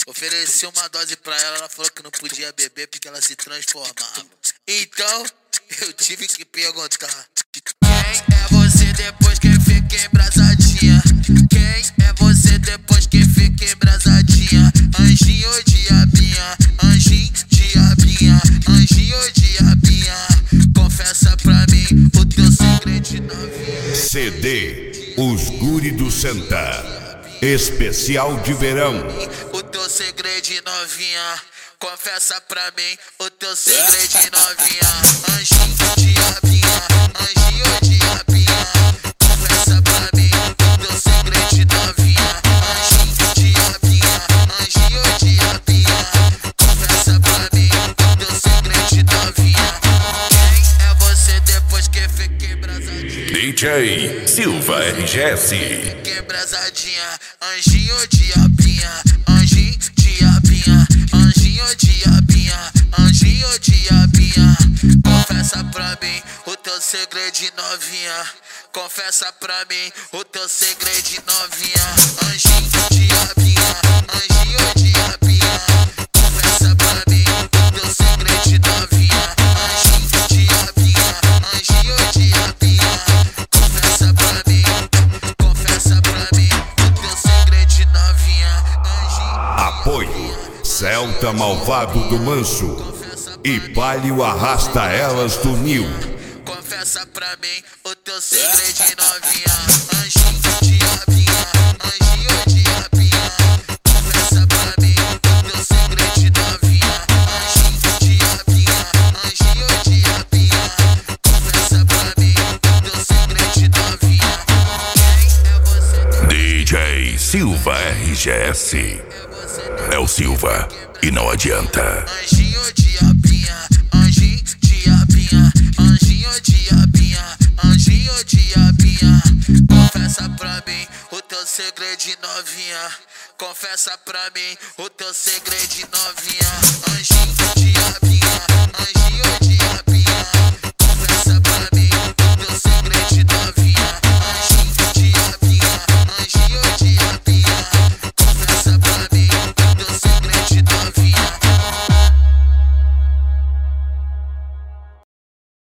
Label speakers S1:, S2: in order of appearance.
S1: Ofereci uma dose pra ela, ela falou que não podia beber porque ela se transformava. Então, eu tive que perguntar: quem é você depois que fica embrasadinha? Quem é você depois que fica embrasadinha? Anjinho ou diabinha? Anjinho, diabinha? Anjinho ou diabinha? Confessa pra mim o teu segredo de novinha.
S2: CD Os Guri do Santa Especial de Verão.
S1: O teu segredo de novinha. Confessa pra mim o teu segredo de novinha. Anjinho, diabinha? Anjinho ou diabinha? Confessa pra mim o teu segredo de novinha. Anjinho, diabinha? Anjinho ou diabinha? Confessa pra mim o teu segredo de novinha. Quem é você depois que fica embrasadinha?
S2: DJ Silva RGS.
S1: Fica embrasadinha. Anjinho ou diabinha? Anjinho, diabinha? Anjinho ou diabinha? Anjinho ou diabinha? Confessa pra mim o teu segredo de novinha. Confessa pra mim o teu segredo de novinha. Anjinho, diabinha? Anjinho ou diabinha? Confessa pra mim o teu segredo de novinha. Anjinho, diabinha? Anjinho ou diabinha? Confessa pra mim o teu segredo de novinha.
S2: Apoio Celta Malvado do Manso e Palio Arrasta Elas do Nil.
S1: Confessa pra mim o teu segredo de novinha. Anjinho, diabinha? Anjinho ou diabinha? Confessa pra mim o teu segredo de novinha. Anjinho, diabinha? Anjinho ou diabinha? Confessa pra mim o teu segredo de novinha. Quem é você?
S2: DJ Silva RGS. É o Silva e não adianta.
S1: Anjinho ou diabinha? Anjinho, diabinha? Anjinho ou diabinha? Anjinho ou diabinha? Confessa pra mim o teu segredo de novinha. Confessa pra mim o teu segredo de novinha. Anjinho,